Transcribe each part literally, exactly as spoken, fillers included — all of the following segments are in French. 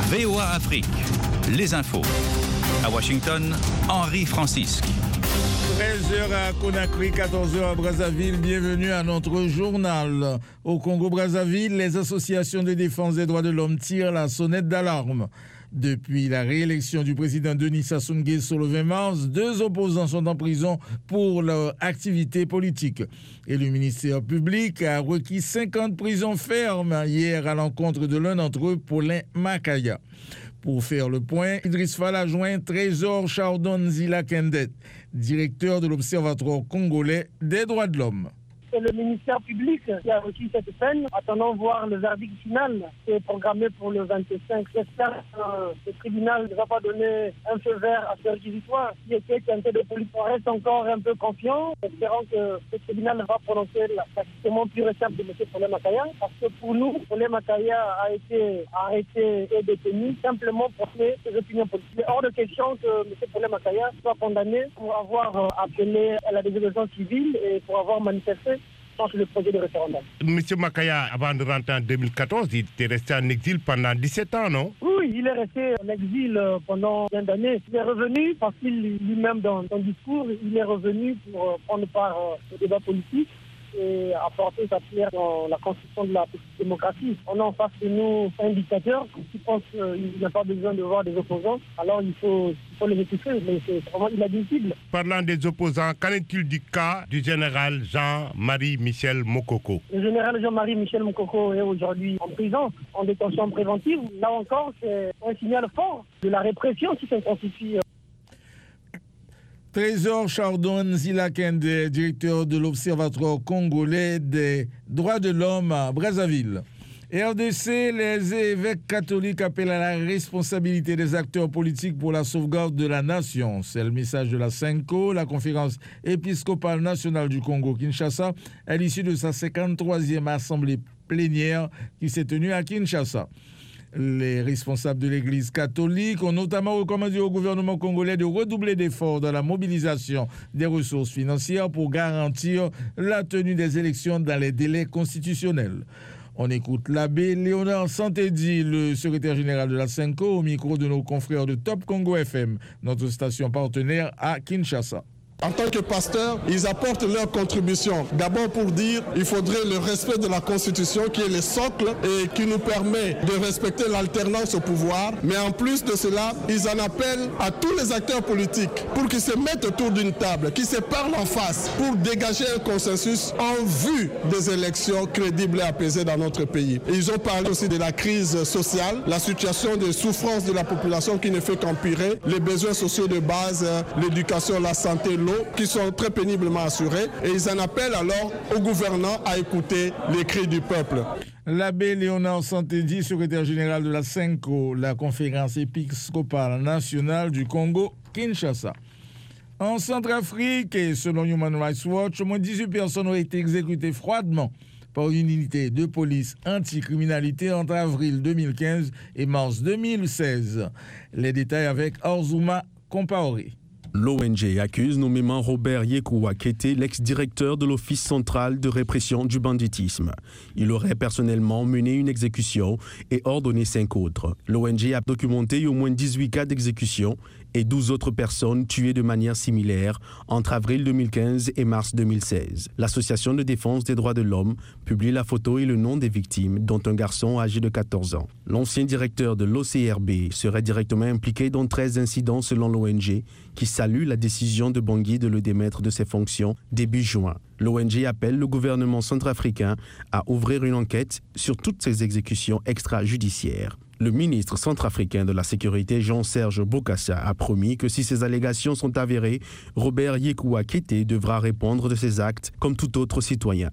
V O A Afrique, les infos. À Washington, Henri Francisque. treize heures à Conakry, quatorze heures à Brazzaville. Bienvenue à notre journal. Au Congo-Brazzaville, les associations de défense des droits de l'homme tirent la sonnette d'alarme. Depuis la réélection du président Denis Sassou Nguesso le vingt mars, deux opposants sont en prison pour leur activité politique. Et le ministère public a requis cinquante prisons fermes hier à l'encontre de l'un d'entre eux, Paulin Makaya. Pour faire le point, Idriss Fall a joint Trésor Chardon-Zila Kendet, directeur de l'Observatoire congolais des droits de l'homme. C'est le ministère public qui a reçu cette peine. Attendons voir le verdict final qui est programmé pour le vingt-cinq. J'espère que le tribunal ne va pas donner un feu vert à ce réquisitoire. Qui était tenté de police, on reste encore un peu confiant. Espérons que le tribunal va prononcer l'assistement pur et simple de M. Paulin Makaya. Parce que pour nous, Paulin Makaya a été arrêté et détenu simplement pour ses opinions politiques. Il est hors de question que M. Paulin Makaya soit condamné pour avoir appelé à la désobéissance civile et pour avoir manifesté contre le projet de référendum. Monsieur Makaya, avant de rentrer en deux mille quatorze, il était resté en exil pendant dix-sept ans, non? Oui, il est resté en exil pendant plein d'années. Il est revenu parce qu'il lui-même, dans son discours, il est revenu pour prendre part au débat politique et apporter sa pierre dans la construction de la petite démocratie. On a en face de nous un dictateur qui pense qu'il n'a pas besoin de voir des opposants. Alors il faut, il faut les étouffer, mais c'est vraiment inadmissible. Parlant des opposants, qu'en est-il du cas du général Jean-Marie Michel Mokoko? Le général Jean-Marie Michel Mokoko est aujourd'hui en prison, en détention préventive. Là encore, c'est un signal fort de la répression qui s'intensifie. Trésor Chardon-Zila Kendet, directeur de l'Observatoire congolais des droits de l'homme à Brazzaville. R D C, les évêques catholiques appellent à la responsabilité des acteurs politiques pour la sauvegarde de la nation. C'est le message de la CENCO, la conférence épiscopale nationale du Congo-Kinshasa, à l'issue de sa cinquante-troisième assemblée plénière qui s'est tenue à Kinshasa. Les responsables de l'Église catholique ont notamment recommandé au gouvernement congolais de redoubler d'efforts dans la mobilisation des ressources financières pour garantir la tenue des élections dans les délais constitutionnels. On écoute l'abbé Léonard Santédi, le secrétaire général de la CENCO, au micro de nos confrères de Top Congo F M, notre station partenaire à Kinshasa. En tant que pasteurs, ils apportent leur contribution. D'abord pour dire qu'il faudrait le respect de la Constitution qui est le socle et qui nous permet de respecter l'alternance au pouvoir. Mais en plus de cela, ils en appellent à tous les acteurs politiques pour qu'ils se mettent autour d'une table, qu'ils se parlent en face pour dégager un consensus en vue des élections crédibles et apaisées dans notre pays. Et ils ont parlé aussi de la crise sociale, la situation de souffrance de la population qui ne fait qu'empirer, les besoins sociaux de base, l'éducation, la santé, qui sont très péniblement assurés, et ils en appellent alors au gouvernement à écouter les cris du peuple. L'abbé Léonard Santédi, secrétaire général de la CENCO, la conférence épiscopale nationale du Congo-Kinshasa. En Centrafrique, et selon Human Rights Watch, au moins dix-huit personnes ont été exécutées froidement par une unité de police anticriminalité entre avril deux mille quinze et mars deux mille seize. Les détails avec Orzouma Compaoré. L'O N G accuse nommément Robert Yekouwa Kété, l'ex-directeur de l'Office central de répression du banditisme. Il aurait personnellement mené une exécution et ordonné cinq autres. L'O N G a documenté au moins dix-huit cas d'exécution et douze autres personnes tuées de manière similaire entre avril deux mille quinze et mars deux mille seize. L'Association de défense des droits de l'homme publie la photo et le nom des victimes, dont un garçon âgé de quatorze ans. L'ancien directeur de l'O C R B serait directement impliqué dans treize incidents selon l'O N G, qui salue la décision de Bangui de le démettre de ses fonctions début juin. L'O N G appelle le gouvernement centrafricain à ouvrir une enquête sur toutes ces exécutions extrajudiciaires. Le ministre centrafricain de la Sécurité, Jean-Serge Bokassa, a promis que si ces allégations sont avérées, Robert Yekouwa Kété devra répondre de ses actes comme tout autre citoyen.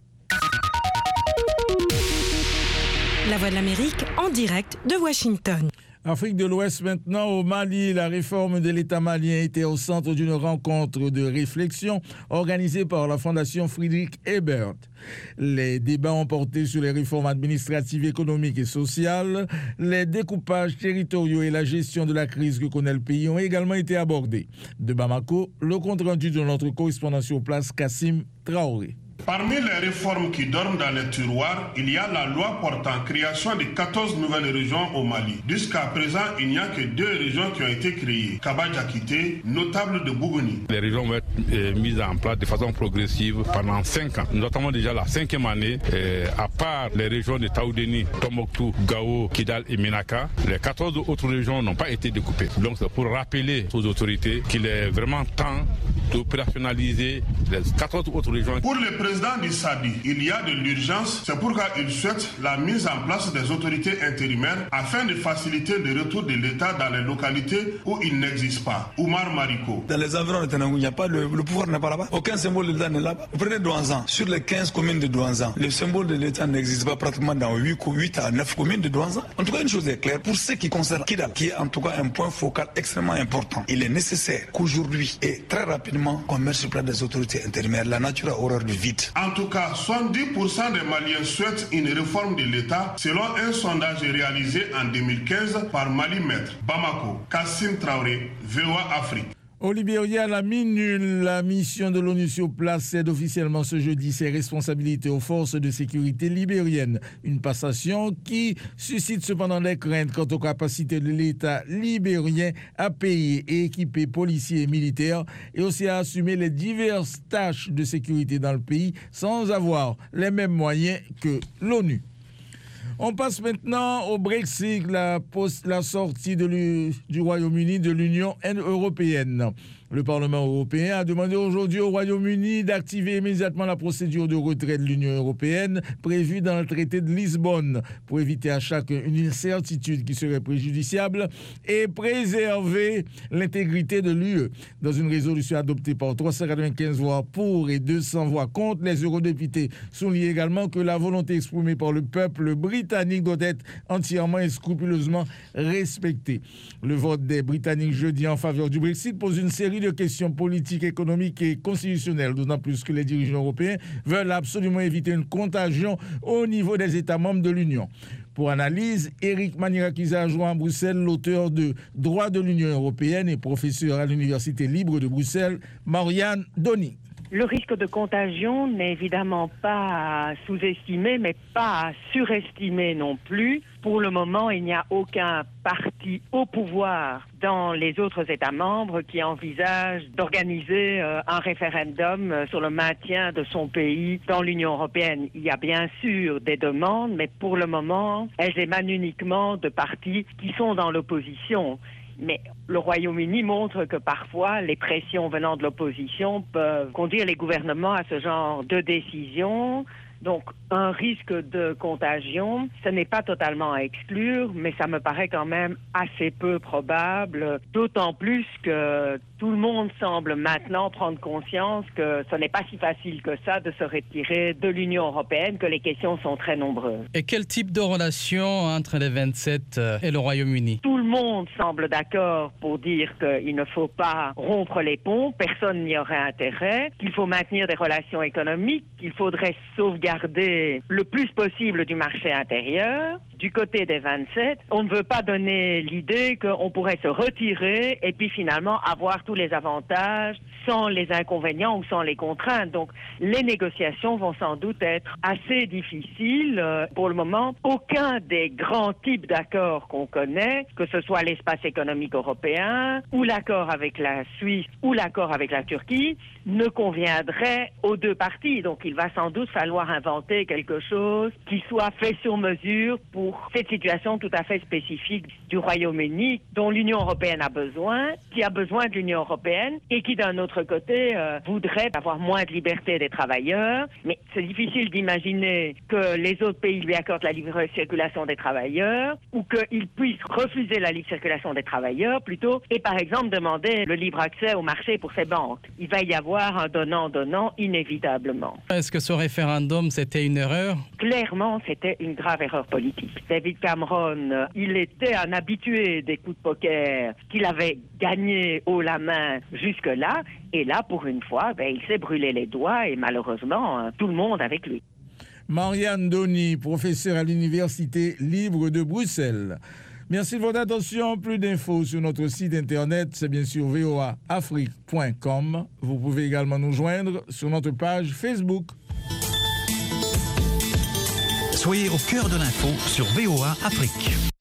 La Voix de l'Amérique en direct de Washington. Afrique de l'Ouest maintenant, au Mali, la réforme de l'État malien était au centre d'une rencontre de réflexion organisée par la Fondation Friedrich Ebert. Les débats ont porté sur les réformes administratives, économiques et sociales. Les découpages territoriaux et la gestion de la crise que connaît le pays ont également été abordés. De Bamako, le compte rendu de notre correspondant sur place, Kassim Traoré. Parmi les réformes qui dorment dans les tiroirs, il y a la loi portant création de quatorze nouvelles régions au Mali. Jusqu'à présent, il n'y a que deux régions qui ont été créées. Kaba-Diakité, notable de Bougouni. Les régions vont être euh, mises en place de façon progressive pendant cinq ans. Nous attendons déjà la cinquième année. Euh, à part les régions de Taoudeni, Tombouctou, Gao, Kidal et Ménaka, les quatorze autres régions n'ont pas été découpées. Donc c'est pour rappeler aux autorités qu'il est vraiment temps d'opérationnaliser les quatorze autres régions. Pour le président du S A D I, il y a de l'urgence. C'est pourquoi il souhaite la mise en place des autorités intérimaires afin de faciliter le retour de l'État dans les localités où il n'existe pas. Oumar Mariko. Dans les environs de Tanangou, il n'y a pas le, le pouvoir n'est pas là-bas. Aucun symbole de l'État n'est là-bas. Vous prenez Douanzan. Sur les quinze communes de Douanzan, le symbole de l'État n'existe pas pratiquement dans huit à neuf communes de Douanzan. En tout cas, une chose est claire. Pour ce qui concerne Kidal, qui est en tout cas un point focal extrêmement important, il est nécessaire qu'aujourd'hui et très rapidement qu'on mette sur place des autorités intérimaires. La nature a horreur du vide. En tout cas, soixante-dix pour cent des Maliens souhaitent une réforme de l'État selon un sondage réalisé en deux mille quinze par Mali Maître. Bamako, Kassim Traoré, V O A Afrique. Au Libéria, la MINUL, la mission de l'ONU sur place, cède officiellement ce jeudi ses responsabilités aux forces de sécurité libériennes. Une passation qui suscite cependant des craintes quant aux capacités de l'État libérien à payer et équiper policiers et militaires et aussi à assumer les diverses tâches de sécurité dans le pays sans avoir les mêmes moyens que l'ONU. On passe maintenant au Brexit, la, post, la sortie de du Royaume-Uni de l'Union européenne. Le Parlement européen a demandé aujourd'hui au Royaume-Uni d'activer immédiatement la procédure de retrait de l'Union européenne prévue dans le traité de Lisbonne pour éviter à chacun une incertitude qui serait préjudiciable et préserver l'intégrité de l'U E. Dans une résolution adoptée par trois cent quatre-vingt-quinze voix pour et deux cents voix contre, les eurodéputés soulignent également que la volonté exprimée par le peuple britannique doit être entièrement et scrupuleusement respectée. Le vote des Britanniques jeudi en faveur du Brexit pose une série de questions politiques, économiques et constitutionnelles, d'autant plus que les dirigeants européens veulent absolument éviter une contagion au niveau des États membres de l'Union. Pour analyse, Éric Manirakiza a joint à Bruxelles l'auteur de Droit de l'Union européenne et professeur à l'Université libre de Bruxelles, Marianne Doni. Le risque de contagion n'est évidemment pas à sous-estimer, mais pas à surestimer non plus. Pour le moment, il n'y a aucun parti au pouvoir dans les autres États membres qui envisage d'organiser euh, un référendum euh, sur le maintien de son pays dans l'Union européenne. Il y a bien sûr des demandes, mais pour le moment, elles émanent uniquement de partis qui sont dans l'opposition. Mais le Royaume-Uni montre que parfois les pressions venant de l'opposition peuvent conduire les gouvernements à ce genre de décision. Donc, un risque de contagion, ce n'est pas totalement à exclure, mais ça me paraît quand même assez peu probable, d'autant plus que tout le monde semble maintenant prendre conscience que ce n'est pas si facile que ça de se retirer de l'Union européenne, que les questions sont très nombreuses. Et quel type de relation entre les vingt-sept et le Royaume-Uni ? Tout le monde semble d'accord pour dire qu'il ne faut pas rompre les ponts, personne n'y aurait intérêt, qu'il faut maintenir des relations économiques, qu'il faudrait sauvegarder le plus possible du marché intérieur. Du côté des vingt-sept, on ne veut pas donner l'idée qu'on pourrait se retirer et puis finalement avoir tous les avantages sans les inconvénients ou sans les contraintes. Donc les négociations vont sans doute être assez difficiles. Pour le moment, aucun des grands types d'accords qu'on connaît, que ce soit l'espace économique européen ou l'accord avec la Suisse ou l'accord avec la Turquie, ne conviendrait aux deux parties. Donc il va sans doute falloir inventer quelque chose qui soit fait sur mesure pour cette situation tout à fait spécifique du Royaume-Uni dont l'Union européenne a besoin, qui a besoin de l'Union européenne et qui d'un autre côté euh, voudrait avoir moins de liberté des travailleurs. Mais c'est difficile d'imaginer que les autres pays lui accordent la libre circulation des travailleurs ou qu'ils puissent refuser la libre circulation des travailleurs plutôt et par exemple demander le libre accès au marché pour ces banques. Il va y avoir un donnant-donnant inévitablement. Est-ce que ce référendum c'était une erreur ? Clairement, c'était une grave erreur politique. David Cameron, il était un habitué des coups de poker qu'il avait gagné haut la main jusque-là. Et là, pour une fois, ben, il s'est brûlé les doigts et malheureusement, tout le monde avec lui. Marianne Doni, professeure à l'Université libre de Bruxelles. Merci de votre attention. Plus d'infos sur notre site internet, c'est bien sûr v o a afrique point com. Vous pouvez également nous joindre sur notre page Facebook. Soyez au cœur de l'info sur V O A Afrique.